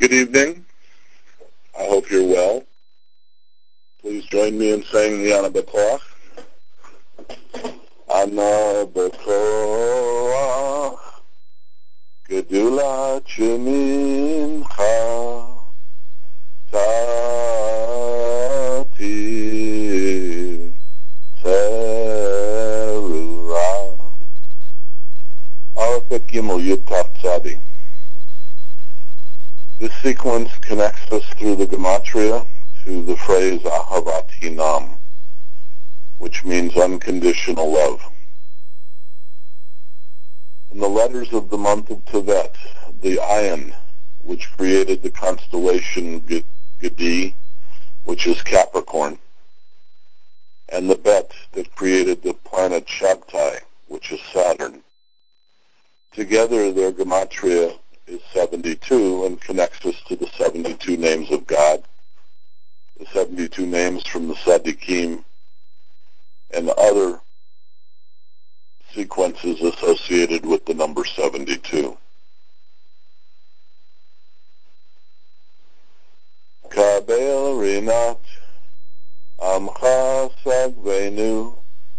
Good evening. I hope you're well. Please join me in saying the Ana B'Koach. Ana B'Koach, Gedulat Shemincha, Tati Tzerura. Aleph Bet Gimel Yud Taf Tzadi. This sequence connects us through the Gematria to the phrase Ahavat Hinam, which means unconditional love. In the letters of the month of Tevet, the Ayin, which created the constellation Gedi, which is Capricorn, and the Bet that created the planet Shabtai, which is Saturn. Together, their Gematria is 72 and connects us to the 72 names of God, the 72 names from the Tzaddikim, and other sequences associated with the number 72. Kabel Rinat Amcha Sagvenu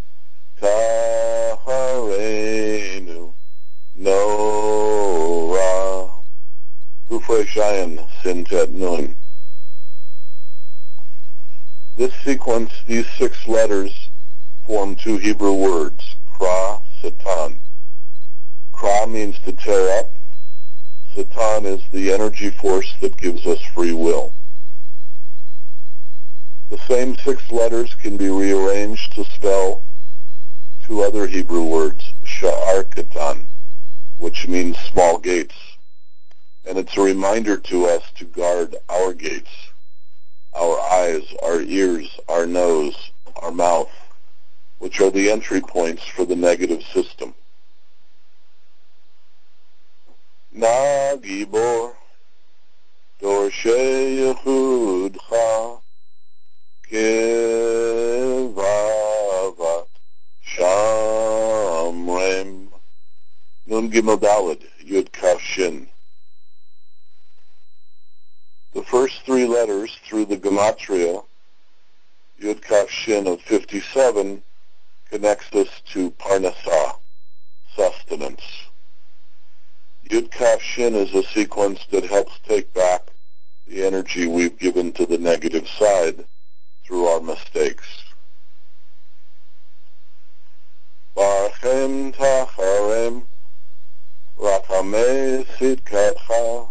Taharenu Nora Kufre Shayan Sintet Nun. This sequence, these 6 letters, form 2 Hebrew words, Kra, Satan. Kra means to tear up. Satan is the energy force that gives us free will. The same 6 letters can be rearranged to spell 2 other Hebrew words, Sha'ar Katan, which means small gates. And it's a reminder to us to guard our gates, our eyes, our ears, our nose, our mouth, which are the entry points for the negative system. Na Gibor, Dorshe Yehudcha, Kevavat, Shamrem, Nun Gimel Daled, Yud Kaf Shin. The first 3 letters through the Gematria, Yud Kaf Shin of 57, connects us to Parnasah, sustenance. Yud Kaf Shin is a sequence that helps take back the energy we've given to the negative side through our mistakes. Barchem Tacharem, Rachamei Sidkatcha,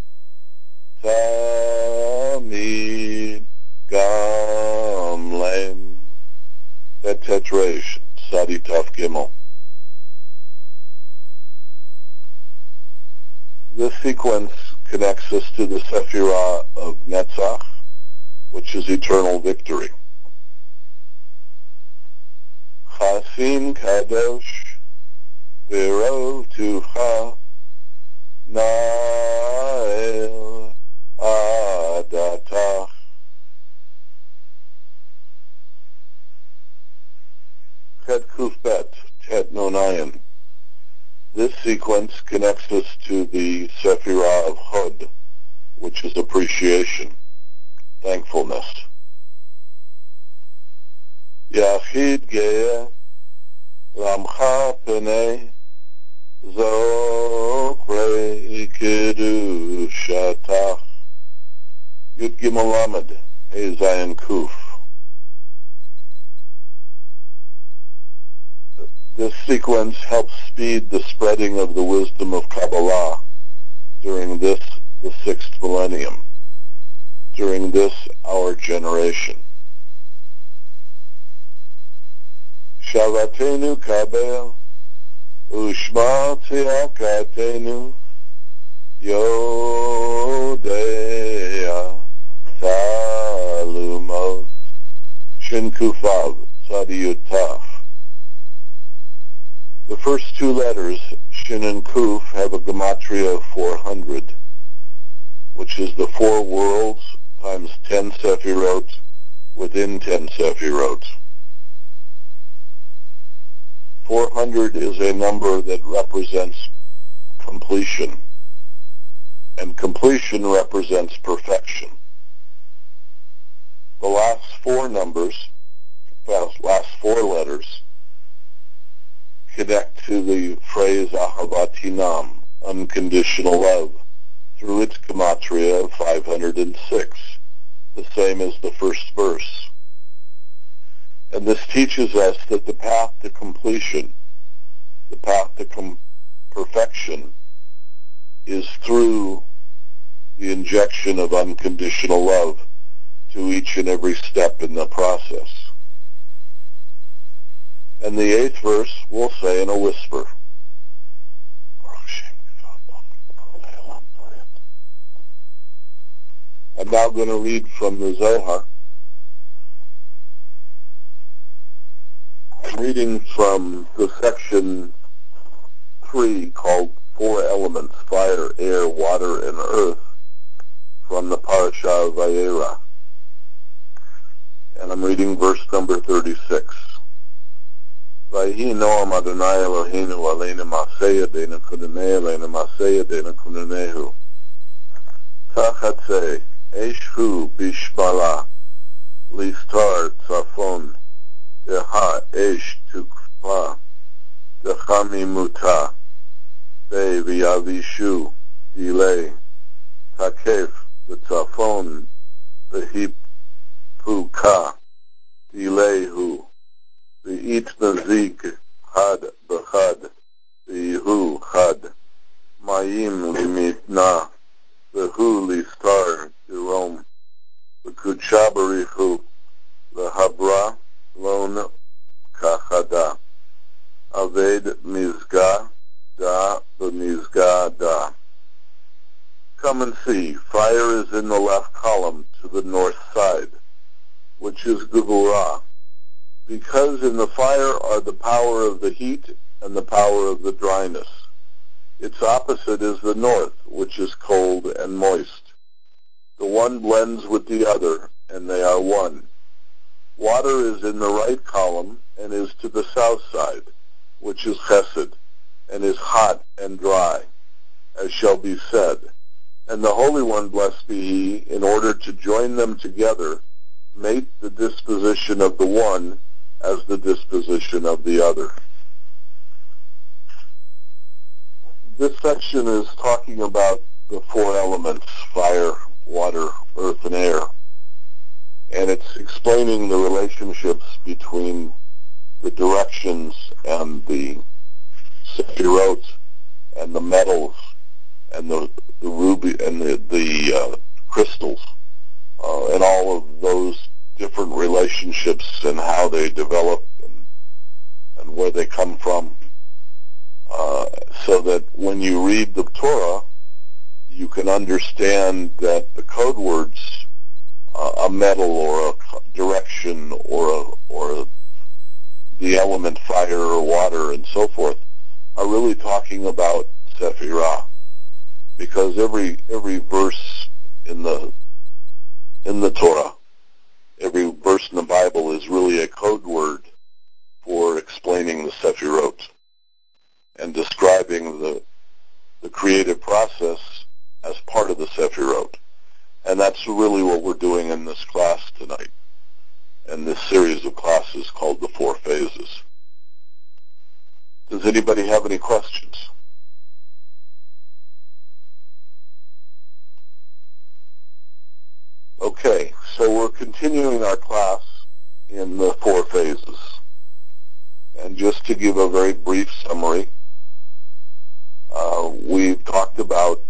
Tamid Gamlem. Bet Tetresh, Sadi Taf Gimel. This sequence connects us to the Sephirah of Netzach, which is eternal victory. Chasim Kadosh, Vero Tucha, Nael Adatach. Chet Kufbet, Tet Nonayan. This sequence connects us to the Sephirah of Hod, which is appreciation, thankfulness. Yachid Ge'eh, Lamcha Penei, Zokrei Kedushatach. Yud Gimel Lamed, Hey Zayin Kuf. This sequence helps speed the spreading of the wisdom of Kabbalah during this, the 6th millennium, during this, our generation. Shavatenu Kabel, Ushma Teakatenu, Yodea Talumot, Shin Kufav, Tzadi Yutaf. The first 2 letters, Shin and Kuf, have a gematria of 400, which is the 4 worlds times 10 Sefirot within 10 Sefirot. 400 is a number that represents completion. and completion represents perfection. The last four letters, connect to the phrase Ahavatinam, unconditional love, through its gematria of 506, the same as the first verse. And this teaches us that the path to completion, the path to perfection, is through the injection of unconditional love to each and every step in the process. And the eighth verse we'll say in a whisper. I'm now going to read from the Zohar. I'm reading from the section 3 called Four Elements, Fire, Air, Water, and Earth, from the Parasha of Vayera. And I'm reading verse number 36. Vayhi Noam Adonai Eloheinu aleinu ma'aseh yadeinu kununei aleinu ma'aseh yadeinu kununehu. Tachatze Eshu Bishbala Listar Tzafon Deha Esh Tukfa Dechami Muta Be V'yavishu Delay Takef the Tzafon Puka Dilehu the It Nazik Had Bechad the Hu Had Mayim Limitna the Hu Listar Jerome the Kuchabarihu the Habra Lon Kachada Aved Mizga Da B'Mizga Da. Come and see, fire is in the left column to the north side, which is Gevurah, because in the fire are the power of the heat and the power of the dryness. Its opposite is the north, which is cold and moist. The one blends with the other, and they are one. Water is in the right column and is to the south side, which is Chesed, and is hot and dry, as shall be said. And the Holy One, blessed be He, in order to join them together, made the disposition of the one as the disposition of the other. This section is talking about the four elements, fire, water, earth, and air. And it's explaining the relationships between the directions and the sephirot and the metals and the ruby and the crystals and all of those different relationships and how they develop and where they come from, so that when you read the Torah, you can understand that the code words, a metal or a direction or the element fire or water and so forth, are really talking about Sephirah, because every verse in the Torah, every verse in the Bible is really a code word for explaining the Sephirot and describing the creative process as part of the Sephirot. And that's really what we're doing in this class tonight, and this series of classes called The Four Phases. Does anybody have any questions? Okay, so we're continuing our class in the four phases. And just to give a very brief summary, we've talked about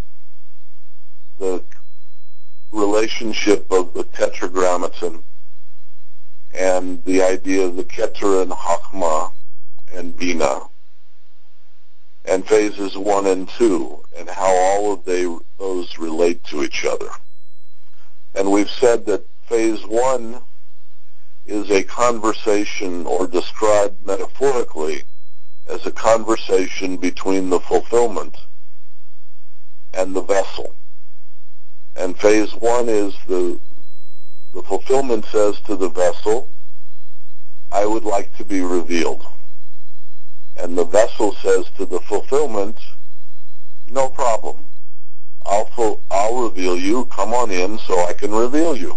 the relationship of the Tetragrammaton and the idea of the Keter and Chachma and Bina, and phases 1 and 2, and how all of those relate to each other. And we've said that phase 1 is a conversation, or described metaphorically as a conversation between the fulfillment and the vessel. And phase 1 is the fulfillment says to the vessel, I would like to be revealed. And the vessel says to the fulfillment, no problem. I'll reveal you. Come on in so I can reveal you.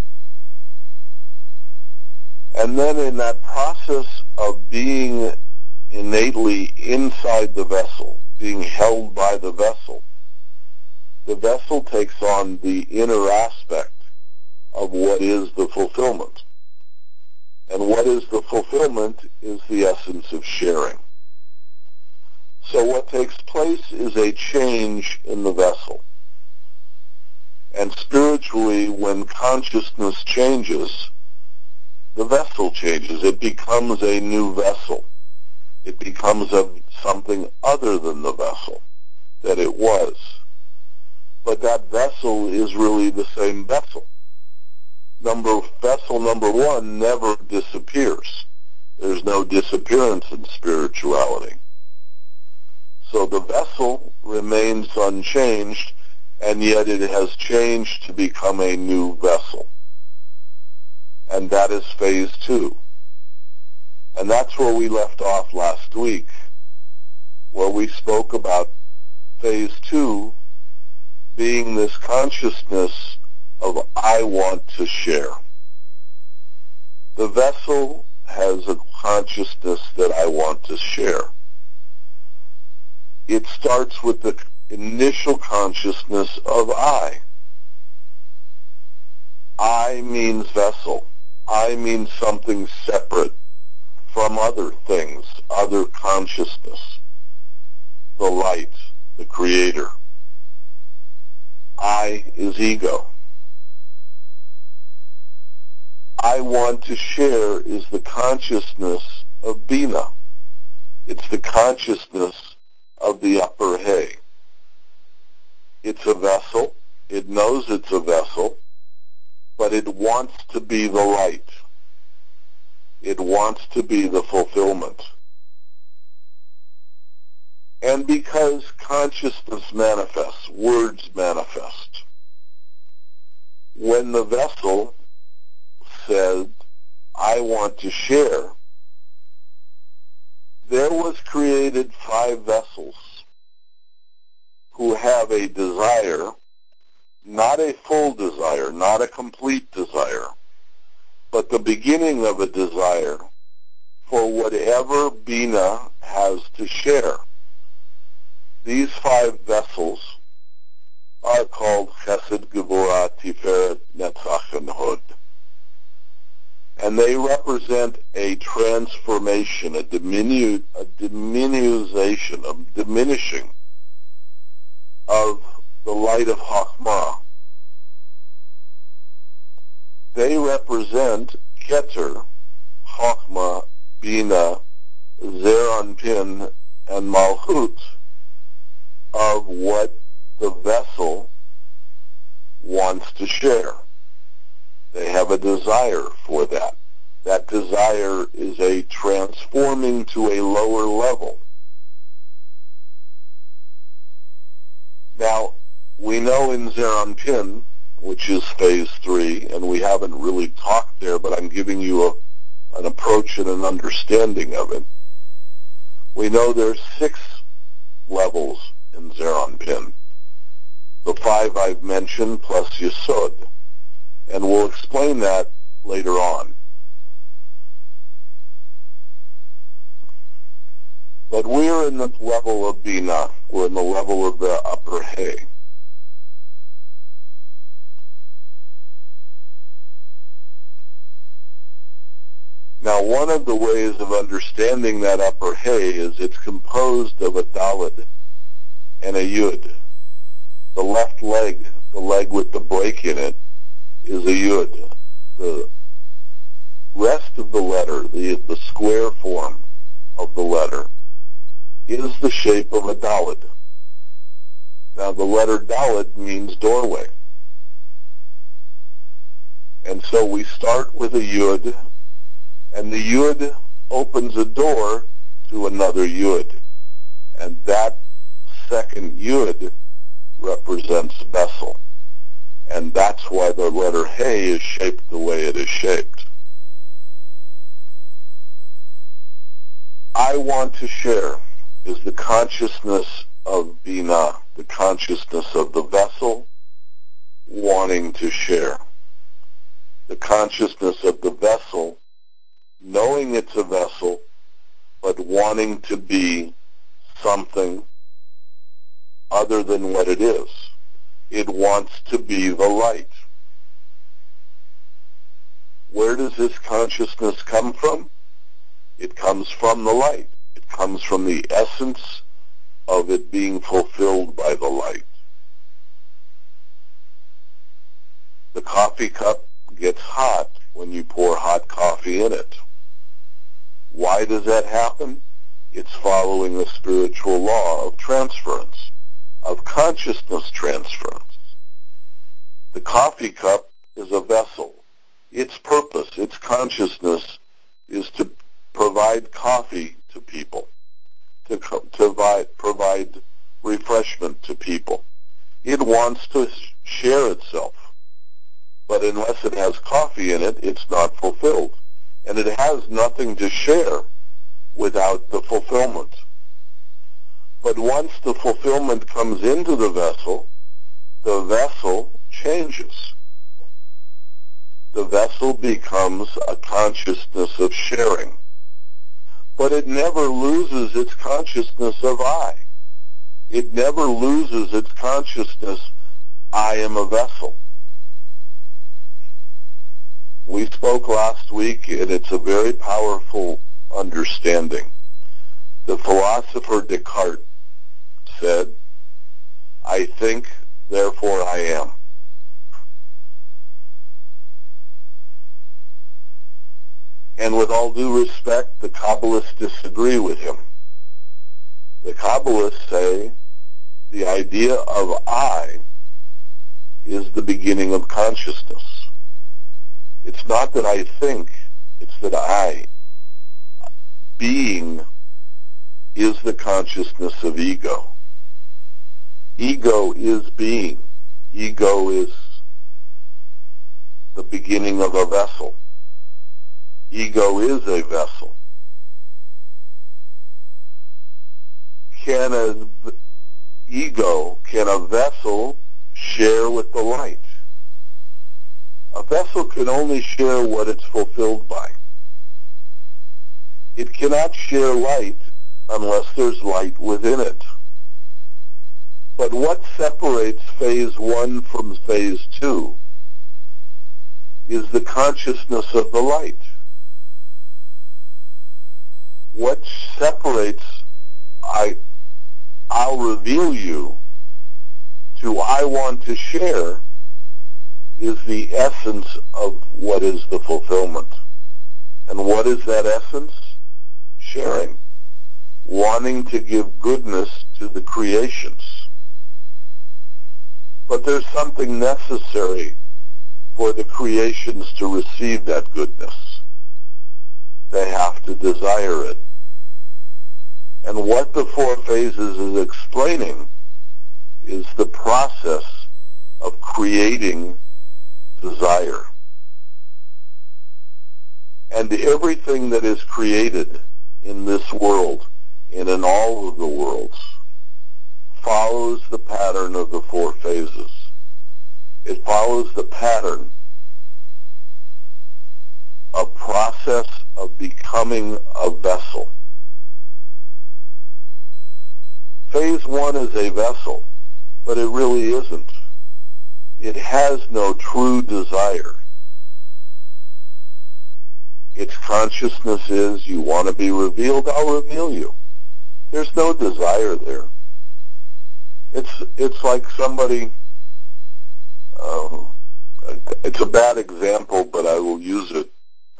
And then in that process of being innately inside the vessel, being held by the vessel takes on the inner aspect of what is the fulfillment. And what is the fulfillment is the essence of sharing. So what takes place is a change in the vessel. And spiritually, when consciousness changes, the vessel changes. It becomes a new vessel. It becomes something other than the vessel that it was. But that vessel is really the same vessel. Vessel number one never disappears. There's no disappearance in spirituality. So the vessel remains unchanged, and yet it has changed to become a new vessel. And that is phase 2. And that's where we left off last week, where we spoke about phase 2 being this consciousness of I want to share. The vessel has a consciousness that I want to share. It starts with the initial consciousness of I. I means vessel. I means something separate from other things, other consciousness, the light, the creator. I is ego. I want to share is the consciousness of Bina. It's the consciousness of the upper hay. It's a vessel. It knows it's a vessel, but it wants to be the light. It wants to be the fulfillment. And because consciousness manifests, words manifest. When the vessel said, I want to share, there was created 5 vessels who have a desire, not a full desire, not a complete desire, but the beginning of a desire for whatever Bina has to share. These 5 vessels are called Chesed, Gevurah, Tiferet, Netzach, and Hod. And they represent a transformation, a diminishing of the light of Chachmah. They represent Keter, Chachmah, Bina, Zeir Anpin, and Malchut of what the vessel wants to share. They have a desire for that. That desire is a transforming to a lower level. Now, we know in Zeir Anpin, which is phase 3, and we haven't really talked there, but I'm giving you an approach and an understanding of it. We know there's 6 levels in Zeir Anpin. The 5 I've mentioned plus Yesod. And we'll explain that later on. But we're in the level of Bina. We're in the level of the upper hay. Now, one of the ways of understanding that upper hay is it's composed of a Daled and a Yud. The left leg, the leg with the break in it, is a Yud. The rest of the letter, the square form of the letter, is the shape of a Daled. Now, the letter Daled means doorway. And so we start with a Yud, and the Yud opens a door to another Yud. And that second Yud represents vessel. And that's why the letter Hey is shaped the way it is shaped. I want to share is the consciousness of Bina, the consciousness of the vessel wanting to share. The consciousness of the vessel knowing it's a vessel, but wanting to be something other than what it is. It wants to be the light. Where does this consciousness come from? It comes from the light. It comes from the essence of it being fulfilled by the light. The coffee cup gets hot when you pour hot coffee in it. Why does that happen? It's following the spiritual law of transference, of consciousness transference. The coffee cup is a vessel. Its purpose, its consciousness, is to provide coffee to people, to provide refreshment to people. It wants to share itself. But unless it has coffee in it, it's not fulfilled. And it has nothing to share without the fulfillment. But once the fulfillment comes into the vessel changes. The vessel becomes a consciousness of sharing. But it never loses its consciousness of I. It never loses its consciousness, I am a vessel. We spoke last week, and it's a very powerful understanding. The philosopher Descartes said, I think, therefore I am. And with all due respect, the Kabbalists disagree with him. The Kabbalists say the idea of I is the beginning of consciousness. It's not that I think, it's that I, being, is the consciousness of ego. Ego is being. Ego is the beginning of a vessel. Ego is a vessel. Can a vessel share with the light? A vessel can only share what it's fulfilled by. It cannot share light unless there's light within it. But what separates phase 1 from phase 2 is the consciousness of the light. What separates I'll reveal you to I want to share is the essence of what is the fulfillment. And what is that essence? Sharing. Wanting to give goodness to the creations. But there's something necessary for the creations to receive that goodness. They have to desire it. And what the 4 phases is explaining is the process of creating desire. And everything that is created in this world and in all of the worlds follows the pattern of the 4 phases. It follows the pattern of process of becoming a vessel. Phase 1 is a vessel, but it really isn't. It has no true desire. Its consciousness is, you want to be revealed, I'll reveal you. There's no desire there. It's like somebody, it's a bad example, but I will use it.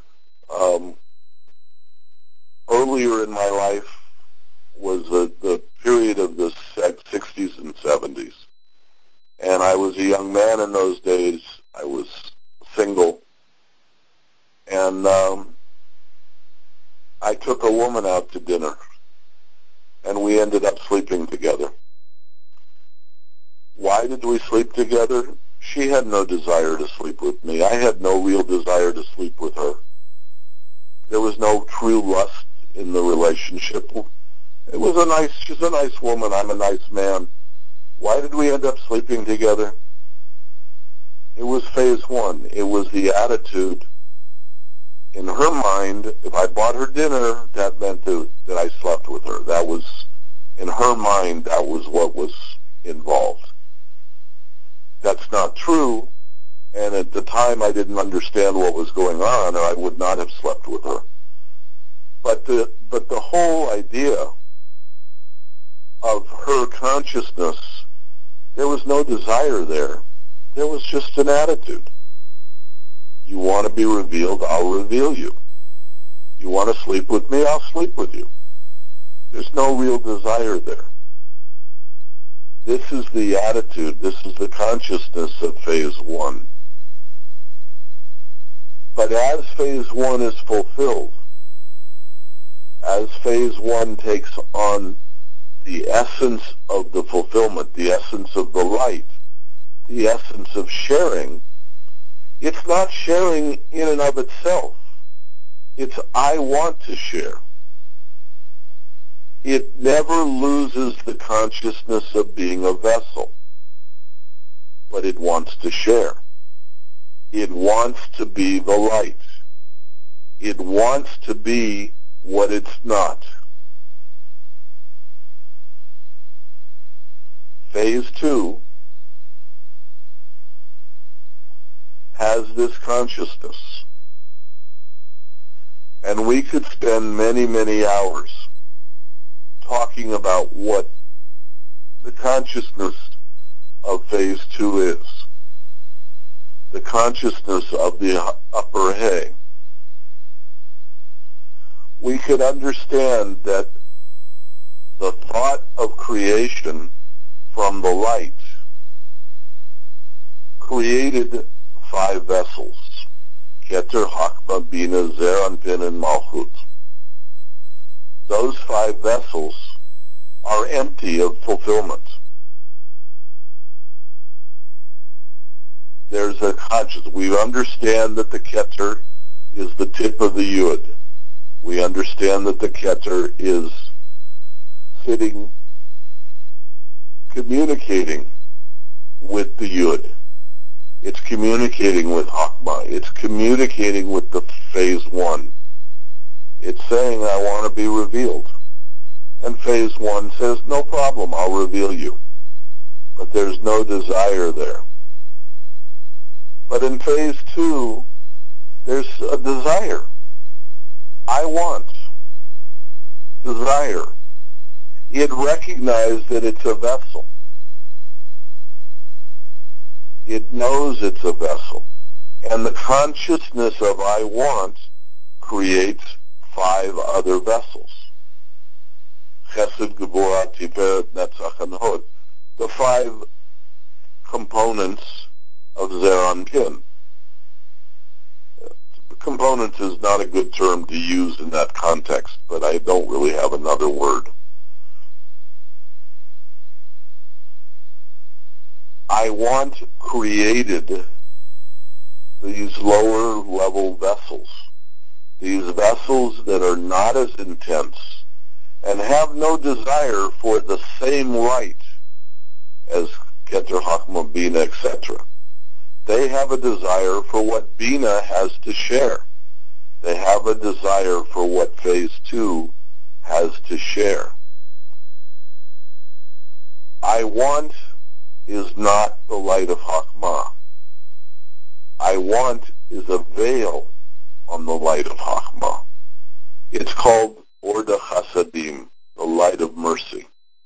Earlier in my life was the period of the 60s and 70s. And I was a young man in those days. I was single. And I took a woman out to dinner. And we ended up sleeping together. Why did we sleep together? She had no desire to sleep with me. I had no real desire to sleep with her. There was no true lust in the relationship. She's a nice woman. I'm a nice man. Why did we end up sleeping together? It was phase one. It was the attitude. In her mind, if I bought her dinner, that meant that I slept with her. That was, in her mind, that was what was involved. That's not true, and at the time I didn't understand what was going on, or I would not have slept with her. But the whole idea of her consciousness, there was no desire there. There was just an attitude. You want to be revealed, I'll reveal you. You want to sleep with me, I'll sleep with you. There's no real desire there. This is the attitude, this is the consciousness of phase one. But as phase one is fulfilled, as phase one takes on the essence of the fulfillment, the essence of the light, the essence of sharing, it's not sharing in and of itself. It's I want to share. It never loses the consciousness of being a vessel, but it wants to share. It wants to be the light. It wants to be what it's not. Phase two has this consciousness. And we could spend many, many hours talking about what the consciousness of phase two is. The consciousness of the upper hay. We could understand that the thought of creation from the light created 5 vessels. Keter, Chachma, Bina, Zeir Anpin, and Malchut. Those 5 vessels are empty of fulfillment. There's a consciousness. We understand that the Keter is the tip of the Yud. We understand that the Keter is sitting, communicating with the Yud. It's communicating with Chachma. It's communicating with the phase one. It's saying, I want to be revealed. And phase one says, no problem, I'll reveal you. But there's no desire there. But in phase two, there's a desire. I want. Desire. It recognizes that it's a vessel. It knows it's a vessel. And the consciousness of I want creates 5 other vessels. Chesed, Gevurah, Tiferet, Netzach, and Hod. The 5 components of Zeir Anpin. Components is not a good term to use in that context, but I don't really have another word. I want created these lower level vessels, these vessels that are not as intense and have no desire for the same light as Keter, Chachma, Bina, etc. They have a desire for what Bina has to share. They have a desire for what phase two has to share. I want is not the light of Chachma. I want is a veil on the light of Chachma. It's called Or Chasadim, the light of mercy.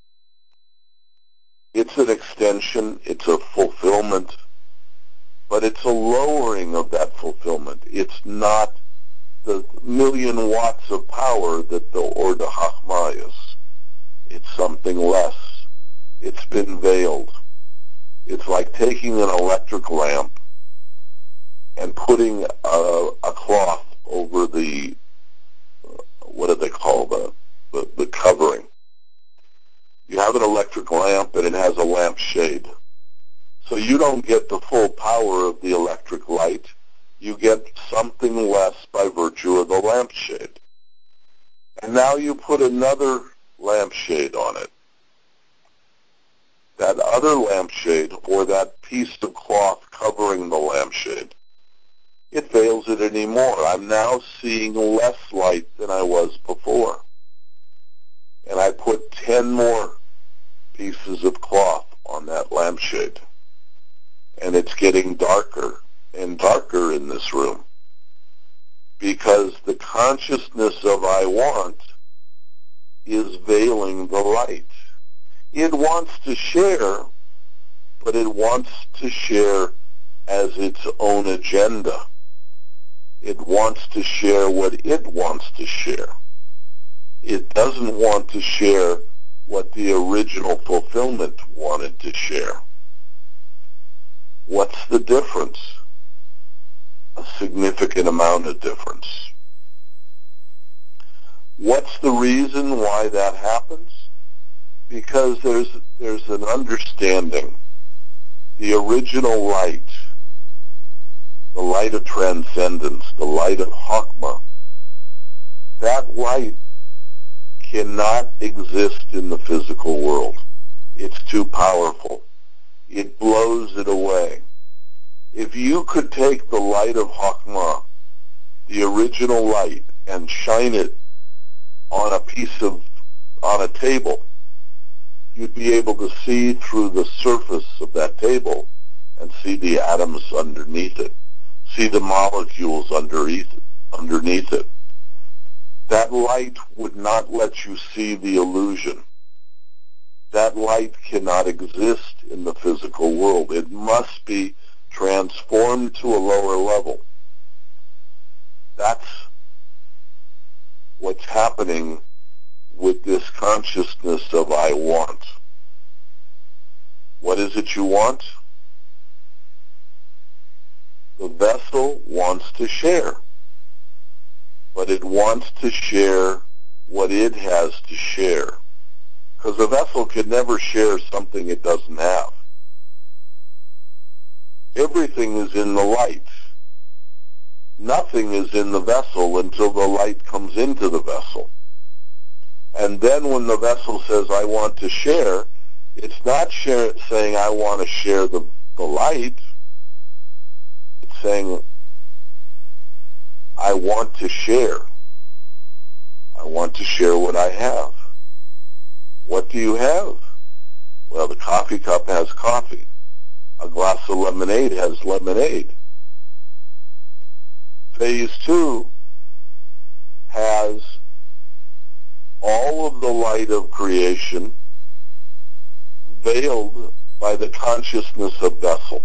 It's an extension, it's a fulfillment, but it's a lowering of that fulfillment. It's not the 1,000,000 watts of power that the Or Chachma is. It's something less. It's been veiled. It's like taking an electric lamp and putting a cloth over the, what do they call the covering. You have an electric lamp and it has a lamp shade. So you don't get the full power of the electric light. You get something less by virtue of the lampshade. And now you put another lampshade on it. that other lampshade or that piece of cloth covering the lampshade, it veils it anymore. I'm now seeing less light than I was before. And I put 10 more pieces of cloth on that lampshade. And it's getting darker and darker in this room because the consciousness of I want is veiling the light. It wants to share, but it wants to share as its own agenda. It wants to share what it wants to share. It doesn't want to share what the original fulfillment wanted to share. What's the difference? A significant amount of difference. What's the reason why that happens? Because there's an understanding. The original light, the light of transcendence, the light of Chokmah, that light cannot exist in the physical world. It's too powerful. It blows it away. If you could take the light of Chokmah, the original light, and shine it on a table, you'd be able to see through the surface of that table and see the atoms underneath it, see the molecules underneath it. That light would not let you see the illusion. That light cannot exist in the physical world. It must be transformed to a lower level. That's what's happening with this consciousness of I want. What is it you want? The vessel wants to share, but it wants to share what it has to share. Because a vessel can never share something it doesn't have. Everything is in the light. Nothing is in the vessel until the light comes into the vessel. And then when the vessel says, I want to share, it's not saying I want to share the light. It's saying, I want to share. I want to share what I have. What do you have? Well, the coffee cup has coffee. A glass of lemonade has lemonade. Phase 2 has all of the light of creation veiled by the consciousness of vessel.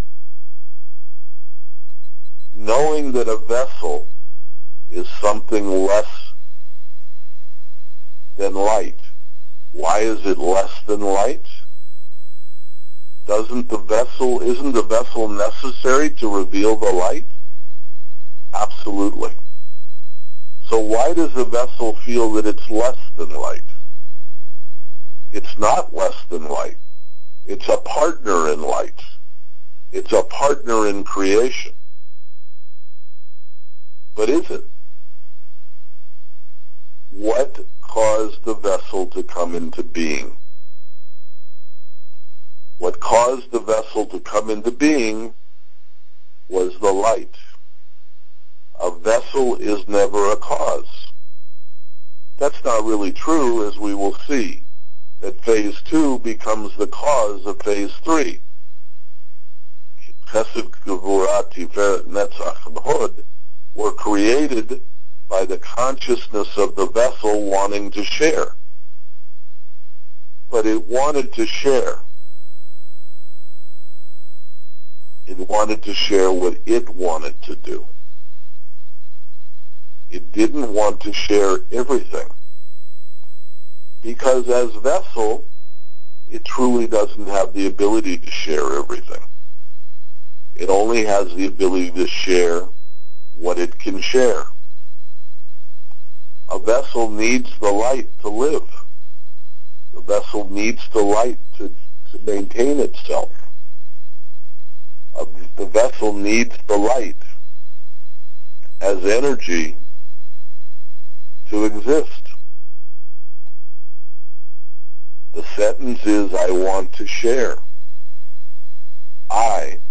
Knowing that a vessel is something less than light. Why is it less than light? Isn't the vessel necessary to reveal the light? Absolutely. So why does the vessel feel that it's less than light? It's not less than light. It's a partner in light. It's a partner in creation. But is it? What caused the vessel to come into being? What caused the vessel to come into being was the light. A vessel is never a cause. That's not really true, as we will see, that phase 2 becomes the cause of phase 3. Chesed, Gevurah, Tiferet, Netzach, and Hod were created by the consciousness of the vessel wanting to share. But it wanted to share. It wanted to share what it wanted to do. It didn't want to share everything. Because as vessel, it truly doesn't have the ability to share everything. It only has the ability to share what it can share. A vessel needs the light to live. The vessel needs the light to maintain itself. The vessel needs the light as energy to exist. The sentence is, I want to share. I.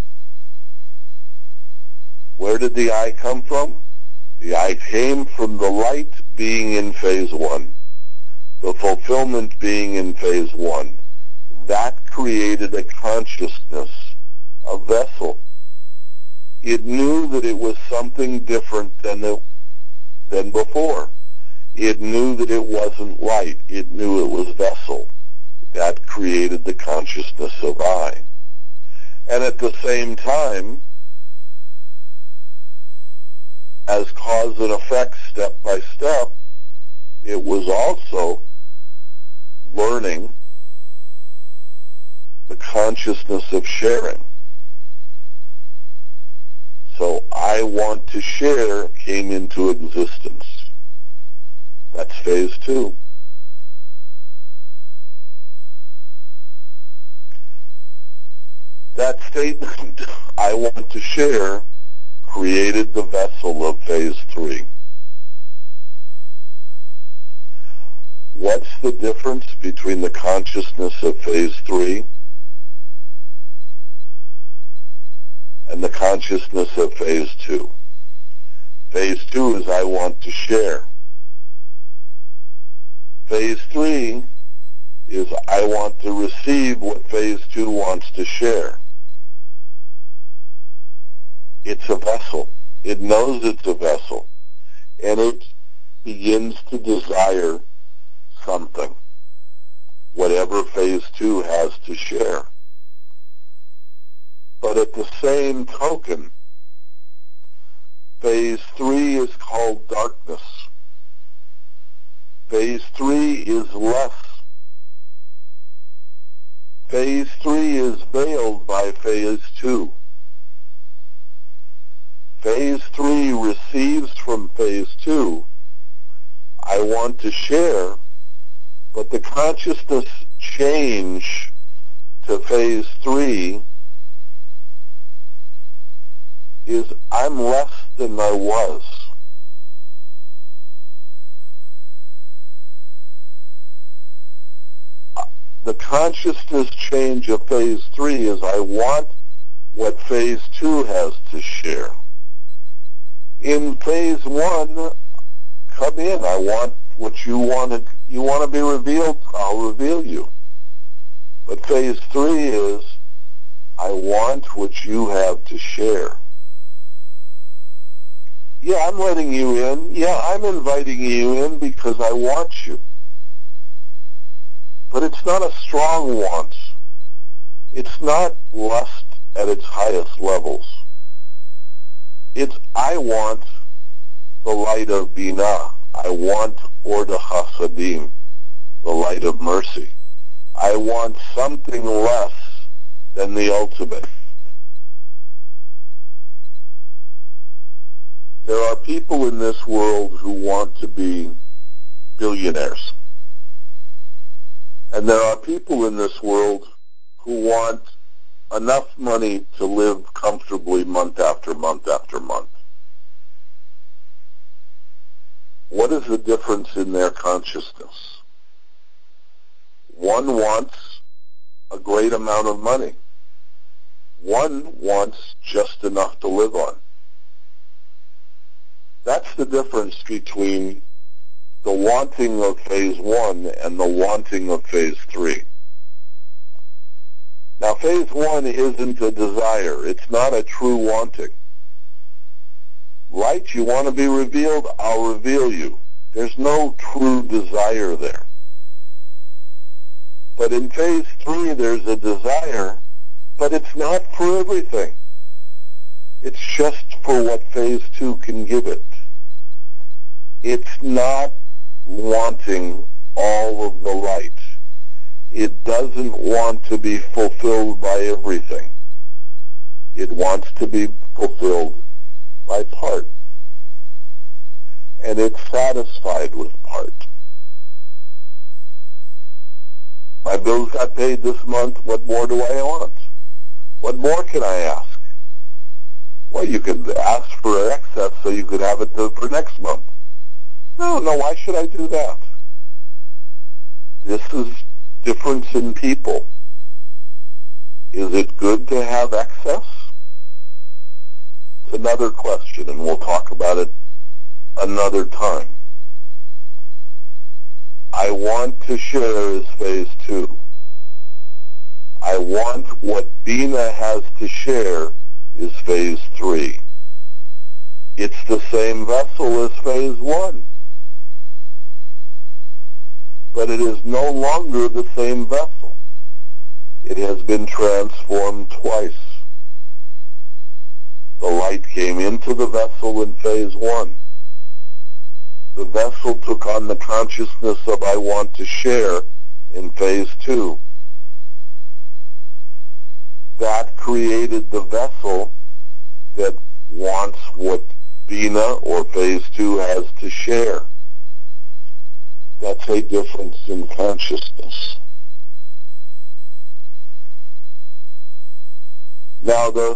Where did the I come from? The I came from the light being in phase one, the fulfillment being in phase one. That created a consciousness, a vessel. It knew that it was something different than before. It knew that it wasn't light. It knew it was vessel. That created the consciousness of I. And at the same time, as cause and effect, step by step, it was also learning the consciousness of sharing. So I want to share came into existence. That's phase two. That statement, I want to share, created the vessel of phase three. What's the difference between the consciousness of phase three and the consciousness of phase two? Phase two is I want to share. Phase three is I want to receive what phase two wants to share. It's a vessel. It knows it's a vessel. And it begins to desire something, whatever phase two has to share. But at the same token, phase three is called darkness. Phase three is less. Phase three is veiled by phase two. Phase three receives from phase two, I want to share, but the consciousness change to phase three is I'm less than I was. The consciousness change of phase three is I want what phase two has to share. In phase one, come in. I want what you want to be revealed, I'll reveal you. But phase three is I want what you have to share. Yeah, I'm letting you in. Yeah, I'm inviting you in because I want you. But it's not a strong want. It's not lust at its highest levels. It's I want the light of Binah. I want Orda Hasadim, the light of mercy. I want something less than the ultimate. There are people in this world who want to be billionaires. And there are people in this world who want enough money to live comfortably month after month after month. What is the difference in their consciousness? One wants a great amount of money. One wants just enough to live on. That's the difference between the wanting of phase one and the wanting of phase three. Now, phase one isn't a desire. It's not a true wanting. Right? You want to be revealed? I'll reveal you. There's no true desire there. But in phase three, there's a desire, but it's not for everything. It's just for what phase two can give it. It's not wanting all of the light. It doesn't want to be fulfilled by everything. It wants to be fulfilled by part. And it's satisfied with part. My bills got paid this month. What more do I want? What more can I ask? Well, you could ask for excess so you could have it for next month. No, why should I do that? This is difference in people. Is it good to have excess? It's another question, and we'll talk about it another time. I want to share is phase 2. I want what Bina has to share is phase 3. It's the same vessel as phase 1. But it is no longer the same vessel. It has been transformed twice. The light came into the vessel in phase 1. The vessel took on the consciousness of I want to share in phase 2. That created the vessel that wants what Bina or phase 2 has to share. That's a difference in consciousness. Now the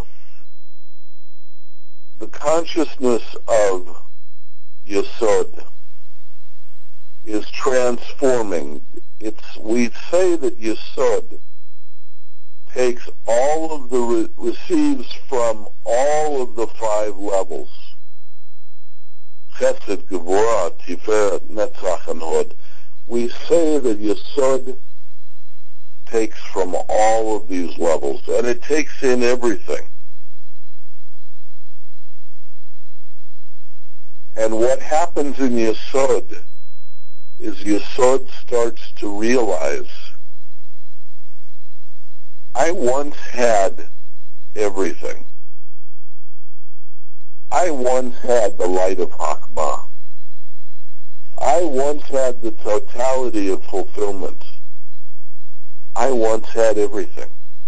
consciousness of Yesod is transforming. We say that Yesod takes all of the receives from all of the 5 levels. Chesed, Gevurah, Tiferet, Netzach, and Hod. We say that Yesod takes from all of these levels, and it takes in everything. And what happens in Yesod is Yesod starts to realize, I once had everything. I once had the light of Hakmah. I once had the totality of fulfillment. I once had everything.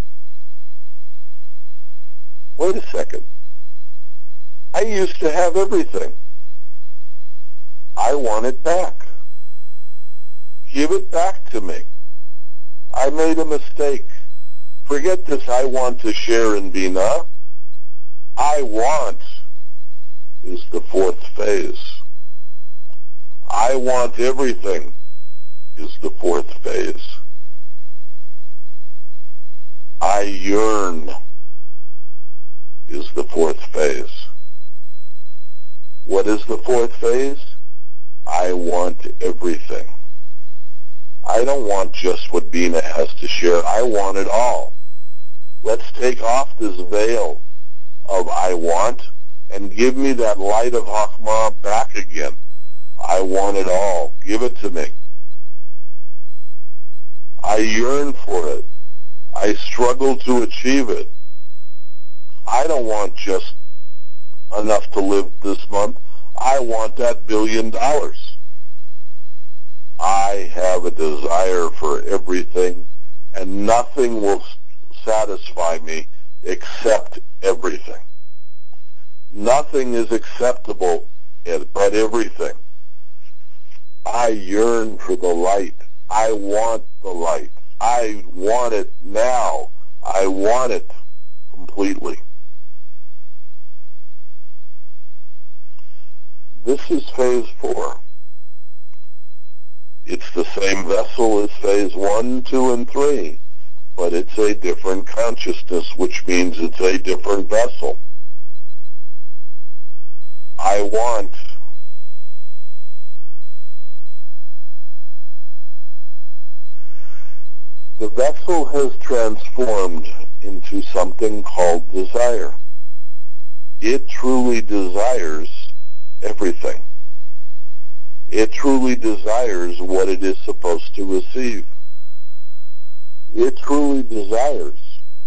Wait a second. I used to have everything. I want it back. Give it back to me. I made a mistake. Forget this I want to share in Bina. I want is the 4th phase. I want everything is the 4th phase. I yearn is the 4th phase. What is the 4th phase? I want everything. I don't want just what Bina has to share. I want it all. Let's take off this veil of I want and give me that light of Hakmah back again. I want it all. Give it to me. I yearn for it. I struggle to achieve it. I don't want just enough to live this month. I want that $1 billion. I have a desire for everything, and nothing will satisfy me except everything. Nothing is acceptable but everything. I yearn for the light. I want the light. I want it now. I want it completely. This is phase 4. It's the same vessel as phase 1, 2, and 3, but it's a different consciousness, which means it's a different vessel. I want. The vessel has transformed into something called desire. It truly desires everything. It truly desires what it is supposed to receive. It truly desires.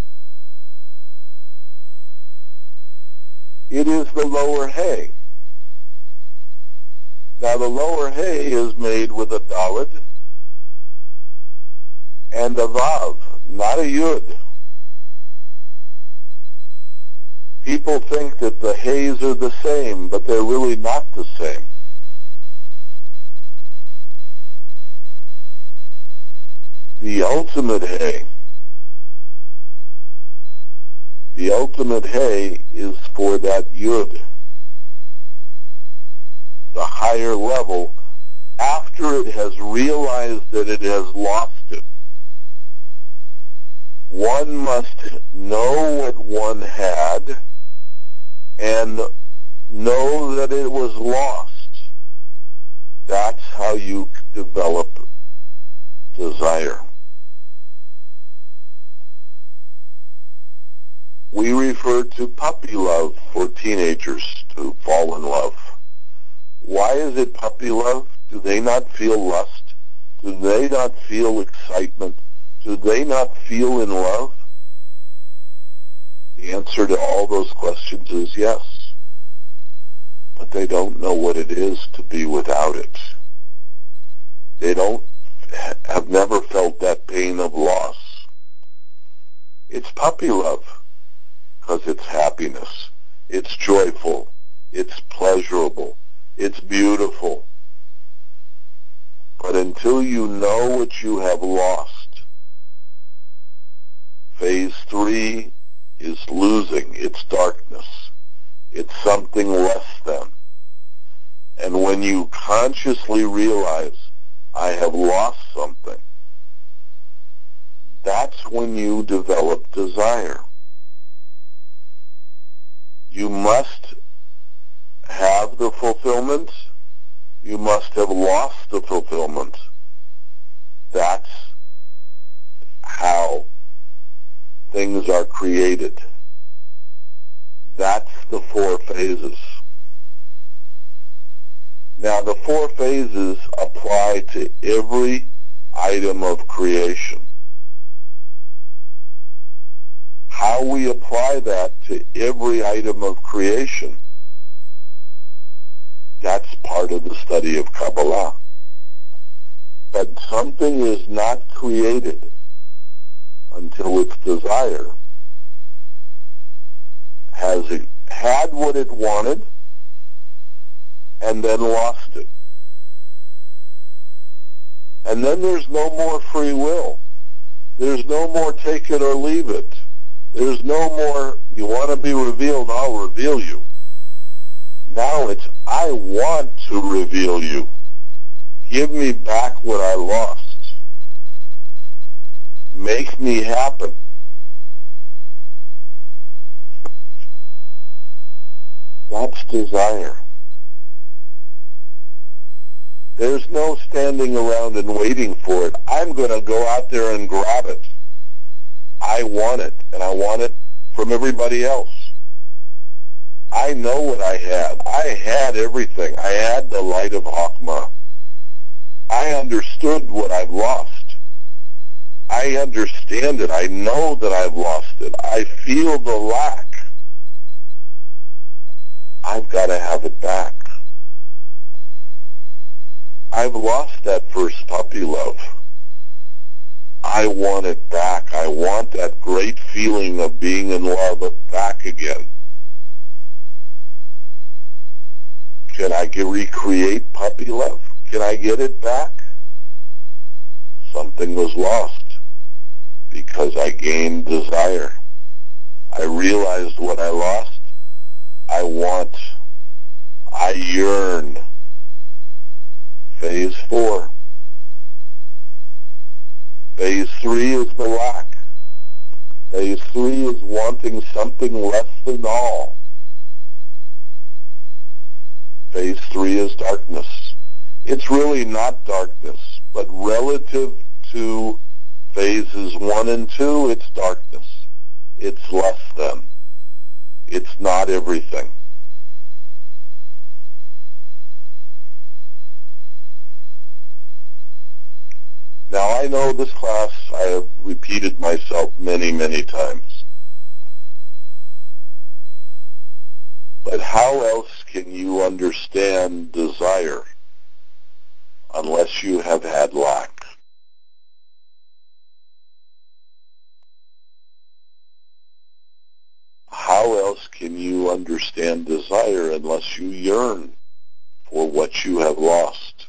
It is the lower hay. Now the lower hay is made with a Daled and a Vav, not a Yud. People think that the hays are the same, but they're really not the same. The ultimate hay is for that Yud, the higher level, after it has realized that it has lost it. One must know what one had and know that it was lost. That's how you develop desire. We refer to puppy love for teenagers to fall in love. Why is it puppy love? Do they not feel lust? Do they not feel excitement? Do they not feel in love? The answer to all those questions is yes. But they don't know what it is to be without it. They have never felt that pain of loss. It's puppy love because it's happiness. It's joyful. It's pleasurable. It's beautiful. But until you know what you have lost, phase 3 is losing. It's darkness. It's something less than. And when you consciously realize, I have lost something, that's when you develop desire. You must have the fulfillment. You must have lost the fulfillment. That's how things are created. That's the 4 phases. Now, the 4 phases apply to every item of creation. How we apply that to every item of creation, that's part of the study of Kabbalah. But something is not created until its desire has had what it wanted and then lost it. And then there's no more free will. There's no more take it or leave it. There's no more, you want to be revealed, I'll reveal you. Now it's, I want to reveal you. Give me back what I lost. Make me happen. That's desire. There's no standing around and waiting for it. I'm going to go out there and grab it. I want it, and I want it from everybody else. I know what I had. I had everything. I had the light of Chokmah. I understood what I've lost. I understand it. I know that I've lost it. I feel the lack. I've got to have it back. I've lost that first puppy love. I want it back. I want that great feeling of being in love back again. Can I recreate puppy love? Can I get it back? Something was lost because I gained desire. I realized what I lost. I want. I yearn. Phase 4. Phase 3 is the lack. Phase 3 is wanting something less than all. Phase 3 is darkness. It's really not darkness, but relative to phases 1 and 2, it's darkness. It's less than. It's not everything. Now, I know this class, I have repeated myself many, many times. But how else can you understand desire unless you have had lack? How else can you understand desire unless you yearn for what you have lost?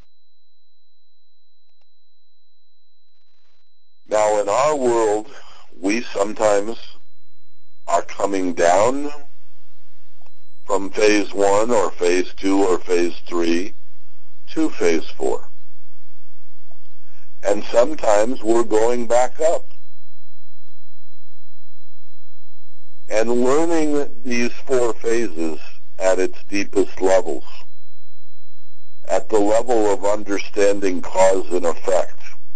Now, in our world, we sometimes are coming down from phase 1 or phase 2 or phase 3 to phase 4. And sometimes we're going back up. and learning these four phases at its deepest levels, at the level of understanding cause and effect.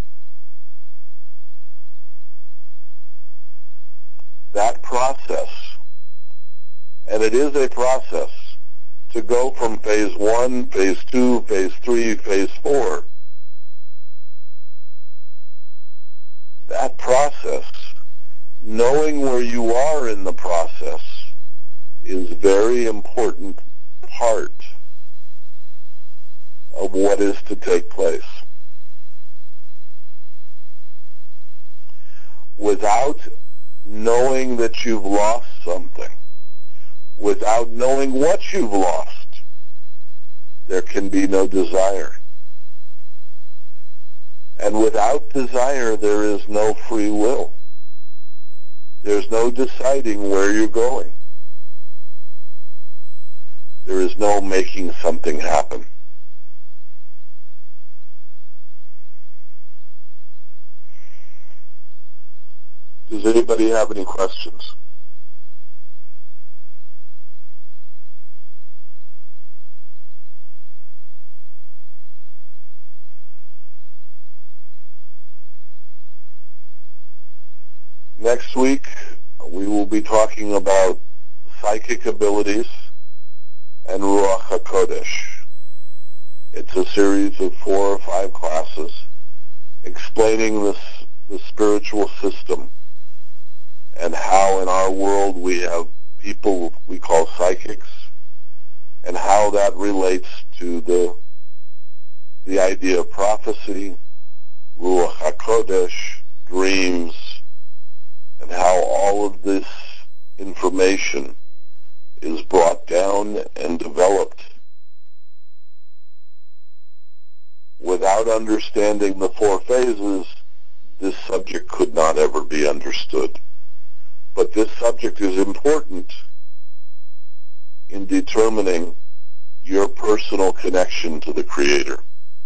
That process, and it is a process, to go from phase 1, phase 2, phase 3, phase 4, that process, knowing where you are in the process, is a very important part of what is to take place. Without knowing that you've lost something, without knowing what you've lost, there can be no desire. And without desire, there is no free will. There's no deciding where you're going. There is no making something happen. Does anybody have any questions? Next week, we will be talking about psychic abilities and Ruach HaKodesh. It's a series of 4 or 5 classes explaining the spiritual system and how in our world we have people we call psychics and how that relates to the idea of prophecy, Ruach HaKodesh, dreams, and how all of this information is brought down and developed. Without understanding the 4 phases, this subject could not ever be understood. But this subject is important in determining your personal connection to the Creator.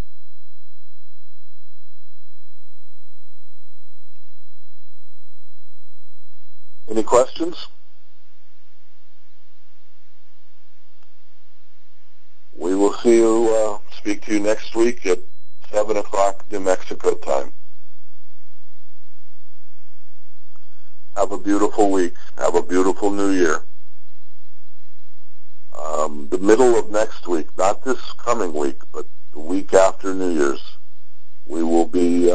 Any questions? We will speak to you next week at 7 o'clock New Mexico time. Have a beautiful week. Have a beautiful new year. The middle of next week, not this coming week, but the week after New Year's, we will be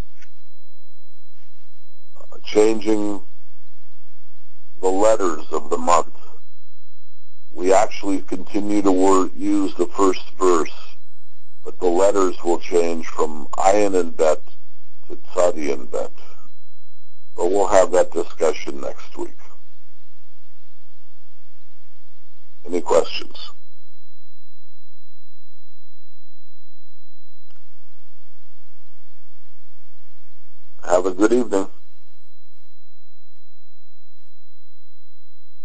changing the letters of the month. We actually continue to use the first verse, but the letters will change from Ayin and Bet to Tzadi and Bet. But we'll have that discussion next week. Any questions? Have a good evening.